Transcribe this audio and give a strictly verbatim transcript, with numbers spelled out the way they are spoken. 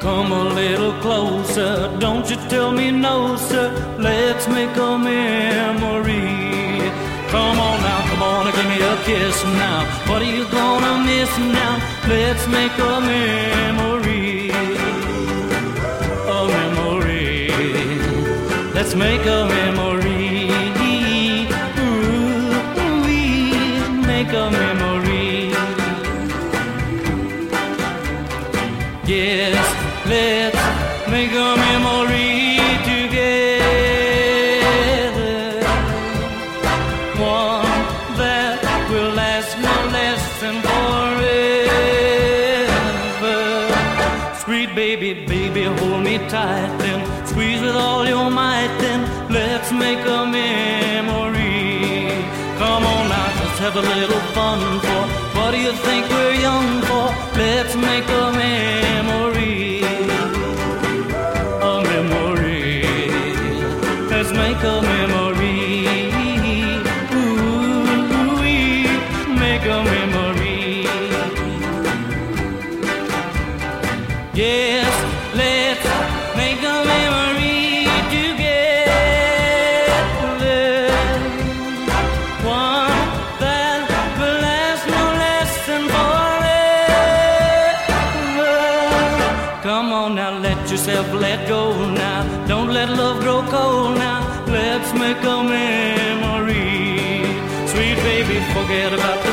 Come a little closer, don't you tell me no, sir. Let's make a memory. Come on now, come on, give me a kiss now. What are you gonna miss now? Let's make a memory. A memory. Let's make a memory. Ooh, we make a memory. Yes, let's make a memory together. One that will last no less than forever. Sweet baby, baby, hold me tight then. Squeeze with all your might then. Let's make a memory. Come on now, let's have a little fun for. What do you think we're young for? Let's make a memory. A memory. Let's make a memory. Ooh, we make a memory. Yes, let's make a memory together. One that will last no less than forever. Come on now, let yourself let go now. Don't let love grow cold now. Let's make a memory. Sweet baby, forget about